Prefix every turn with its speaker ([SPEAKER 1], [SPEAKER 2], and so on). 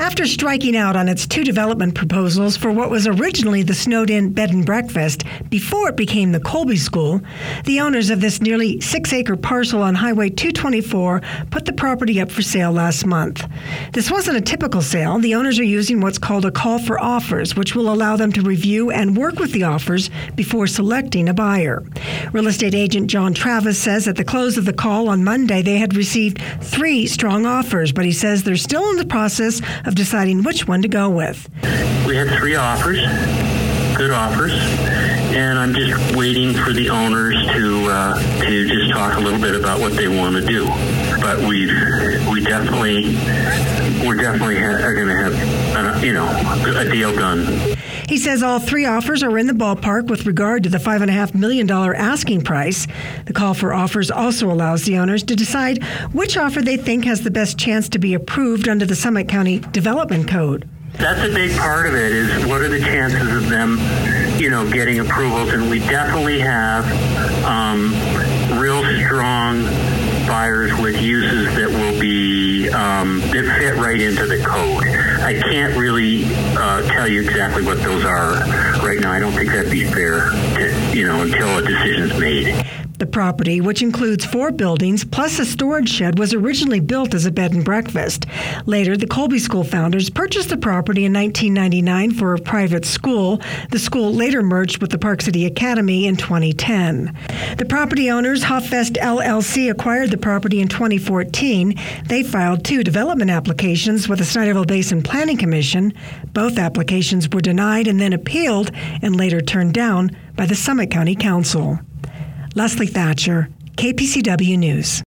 [SPEAKER 1] After striking out on its 2 development proposals for what was originally the Snowed-In Bed and Breakfast before it became the Colby School, the owners of this nearly 6-acre parcel on Highway 224 put the property up for sale last month. This wasn't a typical sale. The owners are using what's called a call for offers, which will allow them to review and work with the offers before selecting a buyer. Real estate agent John Travis says at the close of the call on Monday, they had received 3 strong offers, but he says they're still in the process of deciding which one to go with.
[SPEAKER 2] We had 3 offers, good offers, and I'm just waiting for the owners to just talk a little bit about what they want to do. But we're definitely are going to have a deal done.
[SPEAKER 1] He says all 3 offers are in the ballpark with regard to the $5.5 million asking price. The call for offers also allows the owners to decide which offer they think has the best chance to be approved under the Summit County Development Code.
[SPEAKER 2] That's a big part of it, is what are the chances of them, getting approvals. And we definitely have real strong buyers with uses that will be, that fit right into the code. I can't really tell you exactly what those are right now. I don't think that'd be fair until a decision's made.
[SPEAKER 1] The property, which includes 4 buildings plus a storage shed, was originally built as a bed and breakfast. Later, the Colby School founders purchased the property in 1999 for a private school. The school later merged with the Park City Academy in 2010. The property owners, Hoffest LLC, acquired the property in 2014. They filed 2 development applications with the Snyderville Basin Planning Commission. Both applications were denied and then appealed and later turned down by the Summit County Council. Leslie Thatcher, KPCW News.